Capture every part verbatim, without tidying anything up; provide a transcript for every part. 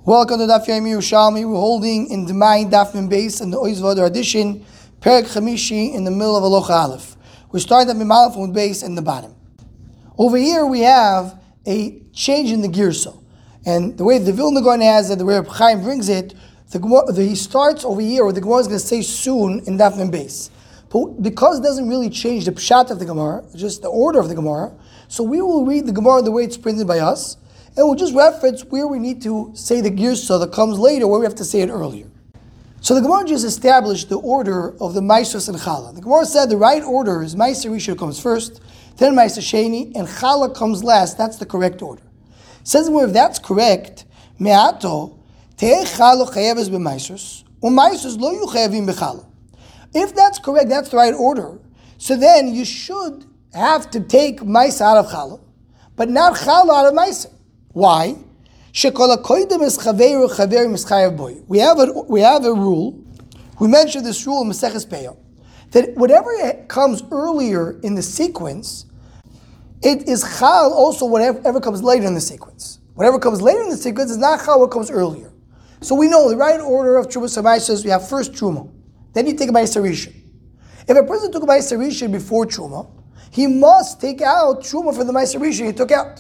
Welcome to Daf Yomi Yerushalmi. We're holding in the Mayin Daf Mem Beis in the Oiz V'Adar edition, Perek Chamishi in the middle of Aloch Aleph. We're starting at Mem Aleph with Beis in the bottom. Over here we have a change in the Girsa, and the way the Vilna Gaon has it, the way Reb Chaim brings it, the, the he starts over here, or the Gemara is going to say soon in Daf Mem Beis. But because it doesn't really change the pshat of the Gemara, just the order of the Gemara, so we will read the Gemara the way it's printed by us. And we'll just reference where we need to say the girsa that comes later, where we have to say it earlier. So the Gemara just established the order of the Maisos and Chala. The Gemara said the right order is Maiser Rishon comes first, then Maiser Sheni, and Chala comes last. That's the correct order. It says if that's correct, Me'ato, Te'eh Chala Chayeves b'Maisos, u'Maisos lo yu chayevim b'Chala. If that's correct, that's the right order. So then you should have to take Maiser out of Chala, but not Chala out of Maiser. Why? We have a we have a rule. We mentioned this rule in Maseches Peah, that whatever comes earlier in the sequence, it is chal also whatever comes later in the sequence. Whatever comes later in the sequence is not chal what comes earlier. So we know the right order of Truma Samai we have first Truma, then you take a Ma'aser Rishon. If a person took a Ma'aser Rishon before Truma, he must take out Truma from the Ma'aser Rishon he took out.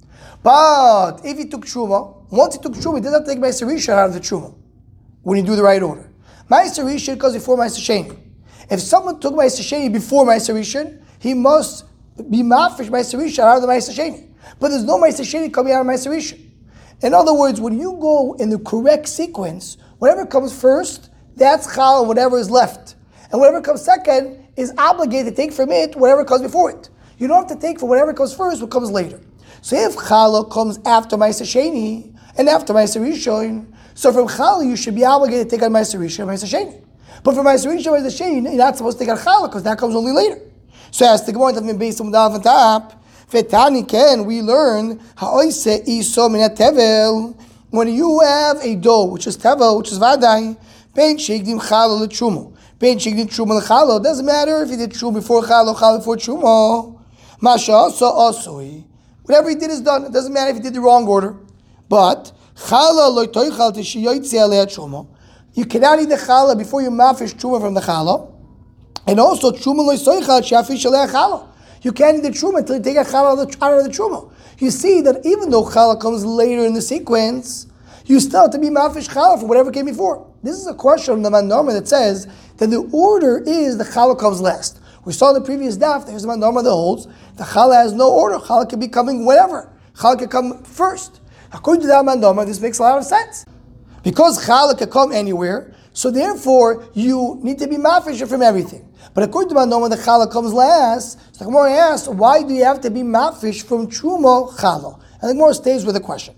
But if he took Truma, once he took Truma, he does not take Ma'aser Rishon out of the Truma when you do the right order. Ma'aser Rishon goes before Ma'aser Sheni. If someone took Ma'aser Sheni before Ma'aser Rishon, he must be mafish Ma'aser Rishon out of the Ma'aser Sheni. But there's no Ma'aser Sheni coming out of Ma'aser Rishon. In other words, when you go in the correct sequence, whatever comes first, that's chal, and whatever is left. And whatever comes second is obligated to take from it whatever comes before it. You don't have to take from whatever comes first what comes later. So if Chala comes after Ma'aser Sheni and after Ma'aser Rishon, so from Chala you should be obligated to take out Ma'aser Rishon and Ma'aser Sheni. But from Ma'aser Rishon and Ma'aser Sheni, you're not supposed to take out Chala because that comes only later. So as the Gemara that been based on the on top, Vetani Ken, we learn Ha'oise Iso Min Tevel. When you have a dough which is Tevel, which is Vadai, Ben Shigdim Chala LeTrumo, Ben Shigdim Truma LeChala. Doesn't matter if you did Truma before Chala or Chala before Truma. Masha also Osoi. Whatever he did is done. It doesn't matter if he did the wrong order. But chala lo toichal tishiyoytzi alei truma. You cannot eat the chala before you mafish truma from the chala. And also truma lo toichal shafish alei chala. You can't eat the truma until you take a chala out of the truma. You see that even though chala comes later in the sequence, you still have to be mafish chala for whatever came before. This is a question from the Mandama that says that the order is the chala comes last. We saw in the previous daf, there's a Mandama that holds the chala has no order. Chala can be coming whenever. Chala can come first. According to that Mandama, this makes a lot of sense. Because chala can come anywhere, so therefore you need to be mafish from everything. But according to Mandama, the chala comes last. So the Gemara asks, why do you have to be mafish from truma chala? And the Gemara stays with the question.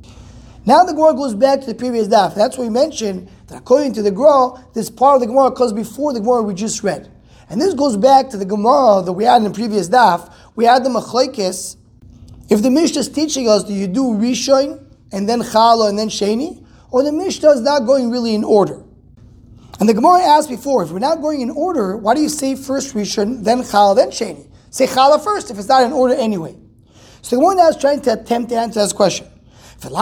Now the Gemara goes back to the previous daf. That's what we mentioned, that according to the Gemara, this part of the Gemara comes before the Gemara we just read. And this goes back to the Gemara that we had in the previous daf. We had the Machlokes. If the Mishnah is teaching us, do you do Rishon and then Chala and then Sheni? Or the Mishnah is not going really in order? And the Gemara asked before, if we're not going in order, why do you say first Rishon, then Chala, then Sheni? Say Chala first if it's not in order anyway. So the Gemara now is trying to attempt to answer this question. Maybe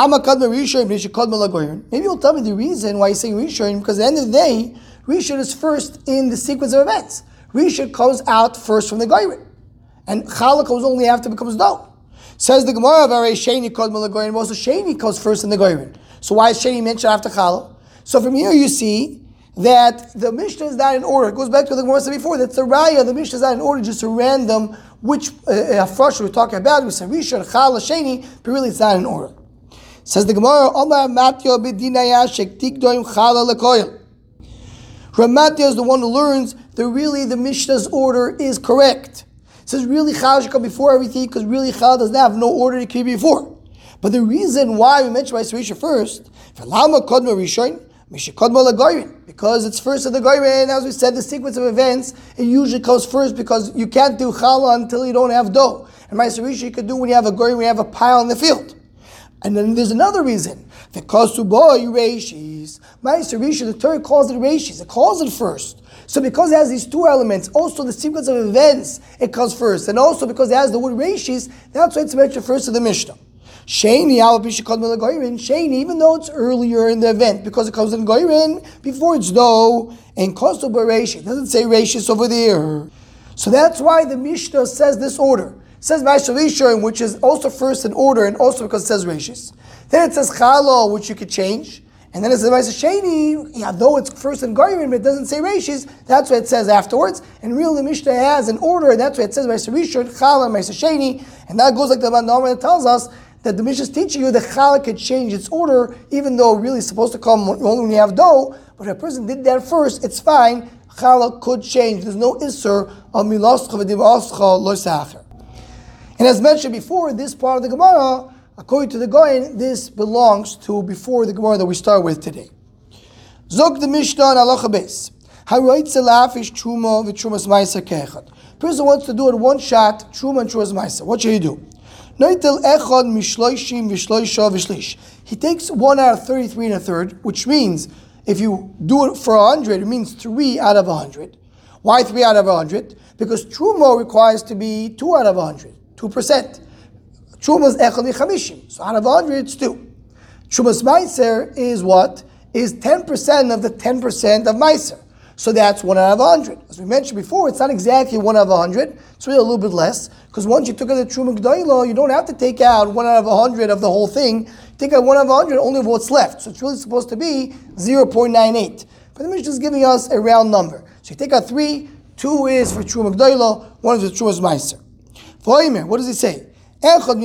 you'll tell me the reason why you're saying Rishon, because at the end of the day, Rishon is first in the sequence of events. Rishon comes out first from the Goyim, and Chala comes only after it becomes dough. Says the Gemara, Sheni Kodma LeGoyim, also Sheni comes first in the Goyim. So why is Sheni mentioned after Chala? So from here you see that the Mishnah is not in order. It goes back to what the Gemara said before, that's the Raya, the Mishnah is not in order, just a random, which uh, first we're talking about, we say Rishon, Chala, Sheni, but really it's not in order. Says the Gemara, Omar Matyo B'dinaya Shek Tikdoim Chala LeKoyim. Ramatya is the one who learns that really the Mishnah's order is correct. It says really Chala should come before everything because really Chala doesn't have no order to come before. But the reason why we mentioned Ma'aser Rishon first, because it's first of the Goyim, and as we said, the sequence of events, it usually comes first because you can't do Chala until you don't have dough. And Ma'aser Rishon you could do when you have a Goyim, when you have a pile in the field. And then there's another reason. Because to boy reishis, Ma'aser Rishon, the Torah calls it reishis. It calls it first. So because it has these two elements, also the sequence of events, it comes first. And also because it has the word reishis, that's why it's mentioned first in the Mishnah. Sheni, Sheni, even though it's earlier in the event, because it comes in Goyrin before it's dough, and Kosto Beresh, it doesn't say Rashis over there. So that's why the Mishnah says this order. It says Ma'aser Rishon, which is also first in order, and also because it says Rashis. Then it says Chalo, which you could change. And then it says Ma'aser Sheni, yeah, though it's first in Goyrin, but it doesn't say Rashis, that's what it says afterwards. And really the Mishnah has an order, and that's why it says Ma'aser Rishon, Chala, Ma'aser Sheni, and that goes like the Manamah that tells us that the Mishnah is teaching you that Chala could change its order, even though really it's supposed to come only when you have dough. But if a person did that first, it's fine. Chala could change. There's no Isser of Miloscha v'Divascha lo sacher. And as mentioned before, this part of the Gemara, according to the Goyen, this belongs to before the Gemara that we start with today. Zog the Mishnah on Halacha Beis. Haroitze lafish truma v'trumas ma'aser ke'echad. Person wants to do it one shot, truma and trumas ma'aser. What should he do? Noitel echad mishloishim v'shloisha v'shlish. He takes one out of thirty-three and a third, which means if you do it for a hundred, it means three out of a hundred. Why three out of a hundred? Because truma requires to be two out of a hundred, two percent. Truma's echad v'chamishim. So out of a hundred, it's two. Trumas ma'aser is what? Is ten percent of the ten percent of ma'aser. So that's one out of a hundred. As we mentioned before, it's not exactly one out of a hundred. It's really a little bit less. Because once you took out the Truma G'dayla, you don't have to take out one out of a hundred of the whole thing. You take out one out of a hundred only of what's left. So it's really supposed to be zero point nine eight. But the Mishnah is giving us a round number. So you take out three, two is for Truma G'dayla, one is for Truma's Meiser. What does he say? So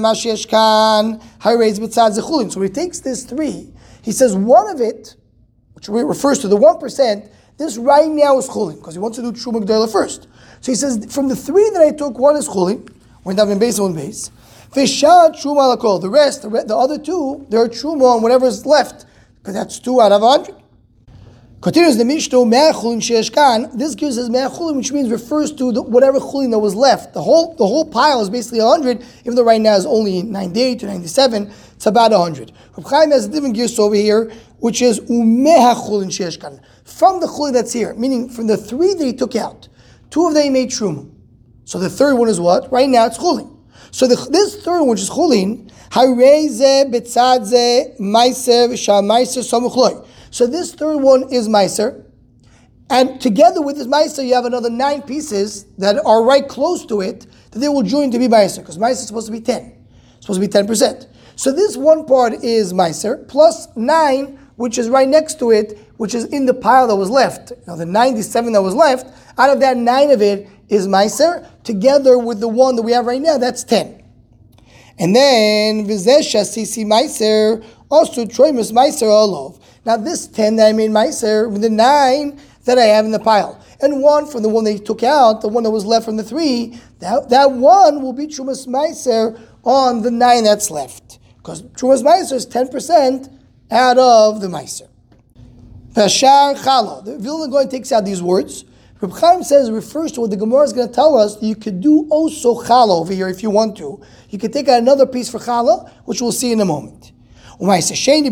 when he takes this three, he says one of it, which refers to the one percent, this right now is chulin, because he wants to do Truma G'dayla first. So he says, from the three that I took, one is chulin, when I'm in base on base. V'shad Truma lakol. The rest, the, the other two, they're Truma on whatever is left, because that's two out of a hundred. Continues the Mishnah, Mea chulin sheyesh kan. This gives us Mea chulin, which means refers to the, whatever chulin that was left. The whole the whole pile is basically a hundred, even though right now is only ninety-eight to ninety-seven. It's about a hundred. Reb Chaim has a different gears over here, which is umeha chulin sheyesh kan. From the chulin that's here, meaning from the three that he took out, two of them he made truma. So the third one is what? Right now it's chulin. So the, this third one, which is chulin, hareze betzadze meiser v'shal meiser samuchloi. So this third one is meiser, and together with this meiser, you have another nine pieces that are right close to it that they will join to be meiser, because meiser is supposed to be ten, it's supposed to be ten percent. So this one part is meiser plus nine, which is right next to it, which is in the pile that was left. Now the ninety-seven that was left, out of that nine of it is meiser, together with the one that we have right now, that's ten. And then v'zesha sisi meiser also troimus meiser olov. Now this ten that I made meiser with the nine that I have in the pile, and one from the one that he took out, the one that was left from the three, that, that one will be trumas meiser on the nine that's left, because trumas meiser is ten percent out of the meiser. Pashar chala. The Vilna Gaon takes out these words. Reb Chaim says it refers to what the Gemara is going to tell us. You could do also chala over here if you want to. You could take out another piece for chala, which we'll see in a moment. Ma'aser sheni,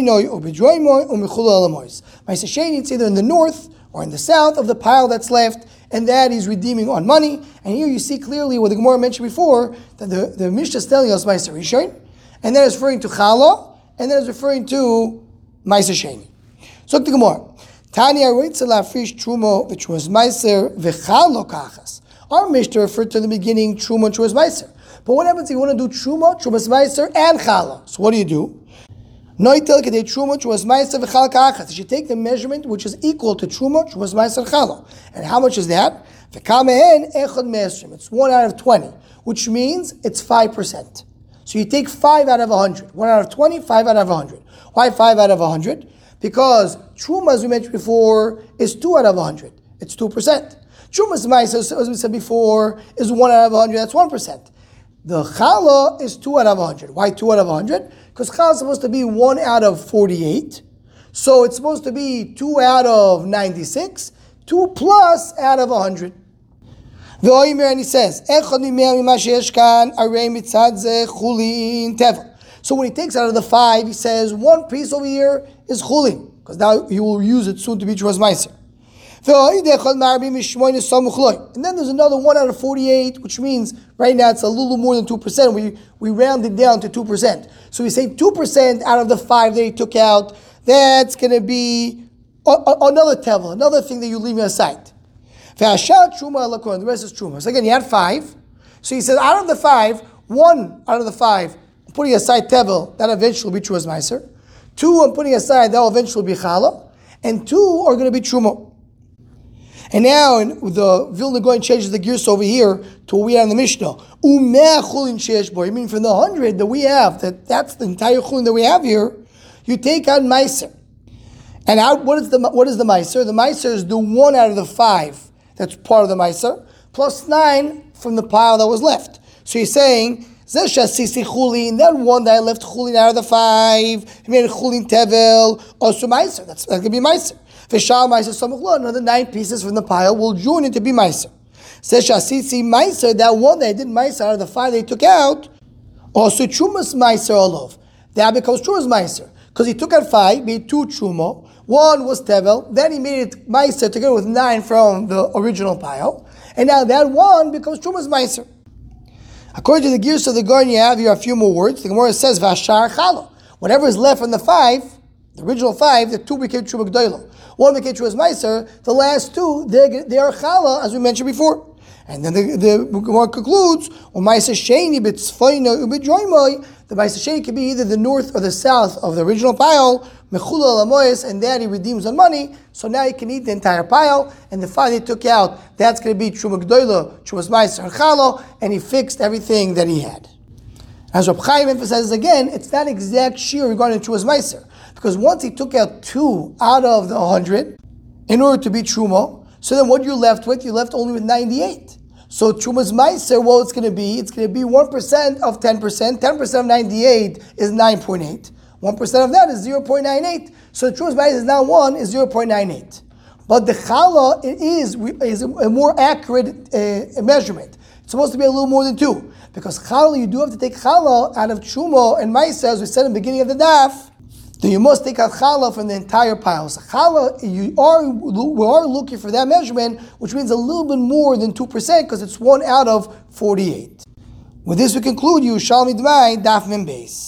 it's either in the north or in the south of the pile that's left, and that he's redeeming on money. And here you see clearly what the Gemara mentioned before, that the, the Mishnah is telling us Ma'aser Rishon, and then it's referring to chala, and then it's referring to Ma'aser sheni. So the Gemara. Tanya Reitzela Frish Trumo v'Trumas Meiser v'Chalo Kachas. Our Mishnah referred to the beginning Truma and Trumas Meiser. But what happens if you want to do Truma, Trumas Meiser, and Chala? So what do you do? Noitel Kedei Truma, Trumas Meiser v'Chal Kachas. You should take the measurement which is equal to Truma, Trumas Meiser, Chala. And how much is that? V'Kamehen Echad Me'esrim. It's one out of twenty, which means it's five percent. So you take five out of a hundred. One out of twenty, five out of a hundred. Why five out of a hundred? Because Truma, as we mentioned before, is two out of a hundred. It's two percent. Trumas Meiser, as we said before, is one out of a hundred. That's one percent. The Chala is two out of a hundred. Why two out of a hundred? Because Chala is supposed to be one out of forty-eight. So it's supposed to be two out of ninety-six. Two plus out of a hundred. The Oimer, and he says, so when he takes out of the five, he says, one piece over here is chulin, because now he will use it soon to be Trumas Meiser. And then there's another one out of forty-eight, which means right now it's a little more than two percent. We we rounded down to two percent. So we say two percent out of the five that he took out, that's going to be a, a, another tevel, another thing that you leave aside. The rest is truma. So again, you had five. So he says out of the five, one out of the five, I'm putting aside tevel, that eventually will be true as meiser. Two, I'm putting aside, that will eventually be challah. And two are going to be truma. And now in the Vilna Gaon changes the gears over here to what we have in the Mishnah. Umeh chulin sheish bo. You mean from the hundred that we have, that that's the entire chulin that we have here, you take out meiser. And out, what is the what is the meiser? The meiser is the one out of the five that's part of the meiser, plus nine from the pile that was left. So he's saying, Zeh shasisi chulin, that one that I left chulin out of the five, he made a chulin tevel, also meiser. That's that could be meiser. V'shal meiser samuch lo, another nine pieces from the pile will join it to be meiser. Zeh shasisi meiser, that one that I did meiser out of the five they took out, also chumas meiser olov. That becomes chumas meiser. Because he took out five, made two chuma, one was tevel, then he made it meiser together with nine from the original pile, and now that one becomes chumas meiser. According to the gears of the Gaon, you have here a few more words. The Gemara says vashar chala. Whatever is left from the five, the original five, the two became truma gdoilo. One became truma meiser. The last two, they they are chala, as we mentioned before. And then the, the Gemara concludes, "U'meiser sheni b'tzfoino u'b'droimoy." The meiser sheni can be either the north or the south of the original pile. Mechula lamoyes, and that he redeems on money. So now he can eat the entire pile. And the five he took out, that's going to be truma gdoilo, trumas meiser, and chala, and he fixed everything that he had. As Reb Chaim emphasizes again, it's not exact shear regarding trumas meiser, because once he took out two out of the hundred in order to be truma, so then what you're left with, you're left only with ninety-eight. So Trumas Meiser, well, it's going to be, it's going to be one percent of ten percent. ten percent of ninety-eight is nine point eight. one percent of that is zero point nine eight. So Trumas Meiser is now one, is zero point nine eight. But the challah, it is, is a more accurate uh, measurement. It's supposed to be a little more than two. Because challah, you do have to take challah out of Truma and Meiser, as we said in the beginning of the daf. Then you must take out challah from the entire pile. So challah, you are, we are looking for that measurement, which means a little bit more than two percent, because it's one out of forty-eight. With this we conclude Yerushalmi D'mai Daf Mem Beis.